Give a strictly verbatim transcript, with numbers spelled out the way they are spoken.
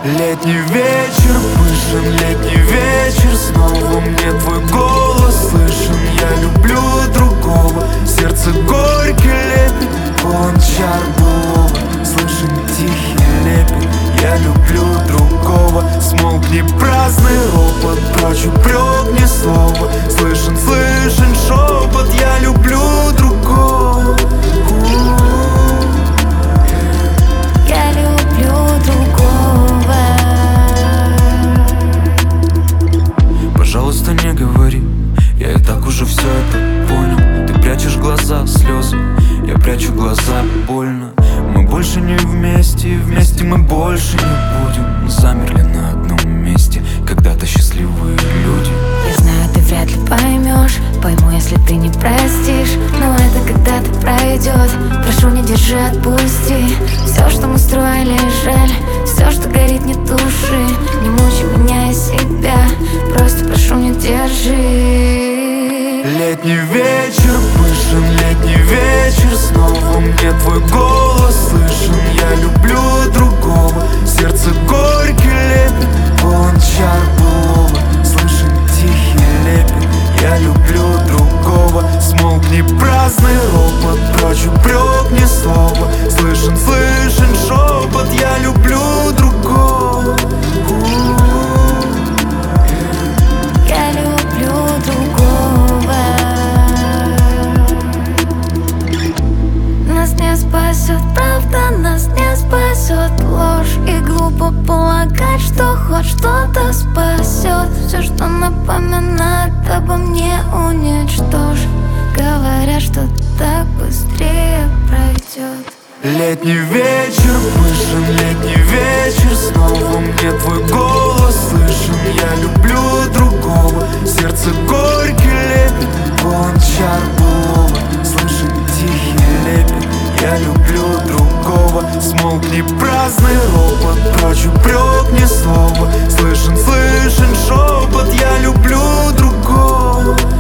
Летний вечер, пышен летний вечер, снова мне твой голос слышен. Я люблю другого, сердце горький лепет, полон чар былого, слышен тихий лепет. Я люблю другого, смолкни праздный ропот, прочь упрек ни слова, слышен, слышен шепот. Я люблю другого. Я люблю другого. Пожалуйста, не говори, я и так уже все это понял. Ты прячешь глаза, слезы, я прячу глаза, больно. Мы больше не вместе, вместе мы больше не будем. Мы замерли на одном месте, когда-то счастливые люди. Я знаю, ты вряд ли поймешь, пойму, если ты не простишь. Но это когда-то пройдет, прошу, не держи, отпусти. Все, что мы строили, жаль, все, что горит, не туши. Не мучай меня и себя, просто прошу, не держи. Летний вечер, пышен летний вечер, снова мне твой голос слышен. Я люблю другого, сердце горький лепет, полон чар былого, слышен тихий лепет. Я люблю другого, смолкни праздный ропот, прочь упрек ни слова, слышен, слышен шепот. Я люблю другого. Я люблю другого. Нас не спасет правда, нас не спасет ложь. И глупо полагать, что хоть что-то спасет. Все, что напоминает обо мне, уничтожь. Говорят, что так быстрее пройдет. Летний вечер, пышен летний вечер, снова мне твой голос слышен. Я люблю другого, сердце горький лепет, полон чар былого, слышен тихий лепет. Я люблю другого, смолкни праздный ропот, прочь упрек ни слова, слышен, слышен шепот. Я люблю другого.